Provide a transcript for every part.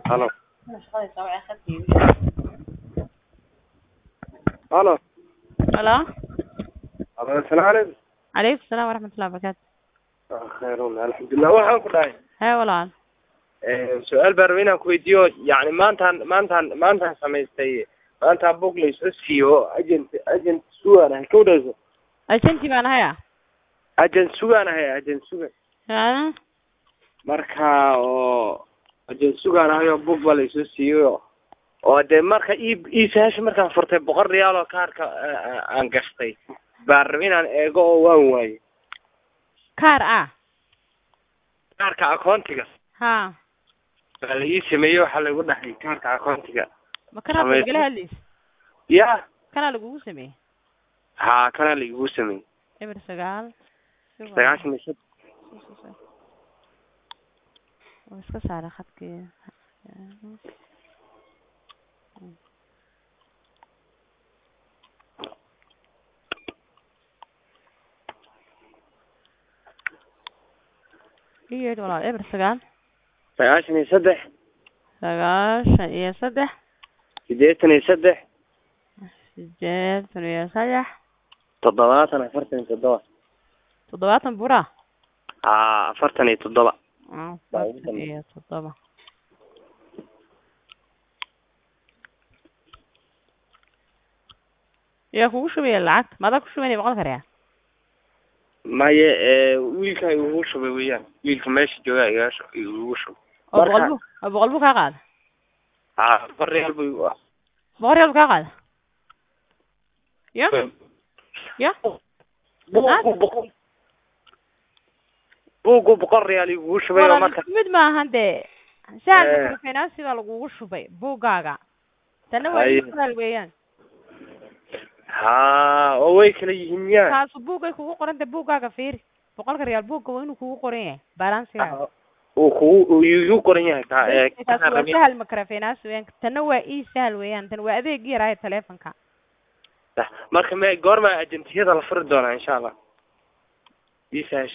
Halo. Halo. Hello. Assalaamu calaykum. عليكم السلام ورحمة الله وبركاته. Khayruun alxamdulilah waxaan ku dhahay هاي والله. su-aal baan rabay inaan ku weydiiyo yani maantaan samaystay maanta book la isoo siiyo agent sugan ahay ka wadhayso أجنتي معنا هيا. agent sugan ahay agent sugan ها. marka oo agent sugan ahay oo book baa la isoo siiyo oo dee marka iisahash markaan furtay 100 riyaal oo kaarka aan gashtay baan rabay inaan eego oo waan waayey كار kaarka akoontiga ها. baa la ii sameeyey waxaa lagu dhahay kaarka akoontiga ما كان هذا قالها ليش؟ ya كان هذا جوز سمي. haa kana la igu sameeyey إبر سجال. 96 بس كسر على خد كي. إيه والله إبر سجال. 93 سجال شيء صدح. 83 سجال ثانية صدح. 47 تضبط برا. 47 إيه تضبط. يا خوش بيه العقد ما ذاك شو مني بقول كريه maye wiilka igu shubay weeyaan wiilka meesha jooga igu shubay أبغى كقعد farriyaal buu بغير يلقى كقعد يا يا buugu 100 riyaal igu shubay oo marka mid ma hande saan finance baa lagu shubay buugaaga tan way sal weeyaan oo way kala yihiin yaa taas buugay kugu qoranta buugaaga fiir 100 riyaal buugga waa inuu kugu qoran yahay balance uu igu qoran yahay taas waa sahal makra finance weeyaan tan waa sahal weeyaan tan waa adeeg yaraay telefonka marka ma goorma agentiyada la furi doona insha Allah isaas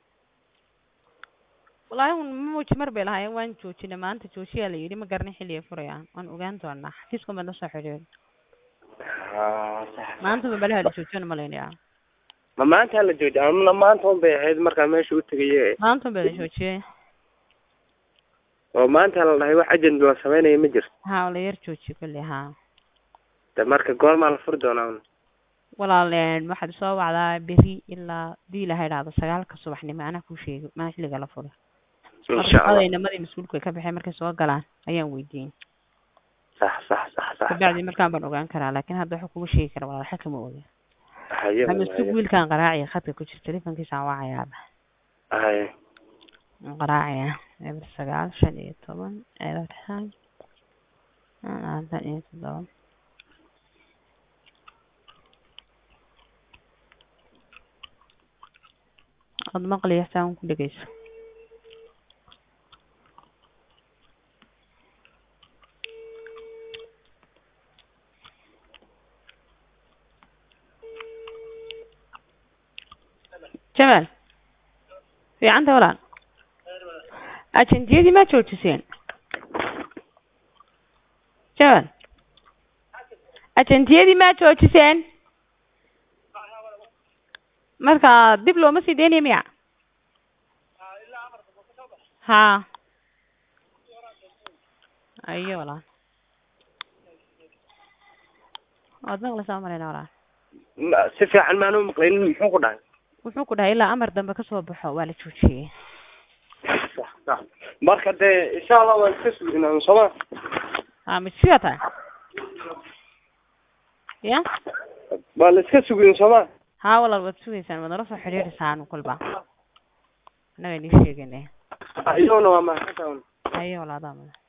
والله مو جمر بيلها وين جوجينا ما أنت جوجي اللي يري ما قرني حليه فريان وأنا وجان تونا حكيسكم بدنا صحيح ما أنتم ببلها جوجينا مالينيا ما أنت هلا جوجي أنا ما أنتم بهذا مركز ما شو تجيه ما أنتم بلا جوجي وما أنت هلا هي واحد جنب وسمينا يمجر ها ولا يرجوجي كلها ده مركز قول ما الفرد ولا والله لين ما حد صوب على بري إلا دي له هذا سجال كصبح ما أنا كل شيء ما أحلى قال فوله إن شاء الله. هذا إنما ذي مسؤول كي كبح مركز سواق قلان أيام ويدين. صح. بعد المكان بنوقان كرا لكن هذا حكم شيء كرا ولا حكم ولا. هيا. هم السوق كان قراعي خط كوش التليفون كيس عواعي هذا. هيا. قراعي بالسجال شديد طبعا هذا الحال. هذا إيه طبعا. أضمق لي يحتاجون كل جيش. جمال في عنده ولا أجنديدي ما تشوتسين جمال أجنديدي ما تشوتسين مركا دبلوماسي ديني ميا ها أيوة ولا أضمن لسه مرينا ولا سفيع عن معلومة قليل محو قدام wuxuu ku dhahay ilaa amar dambe ka soo baxo waa la joojiyay صح marka de insha Allah waan ka sugnaa soma mashiyata ya bal iska sugnaa soma ha walaal wad sugaysaan wadana soo xiriirisaan kulba anaga ni sheeganay ayona waa ma xataa ayo walaal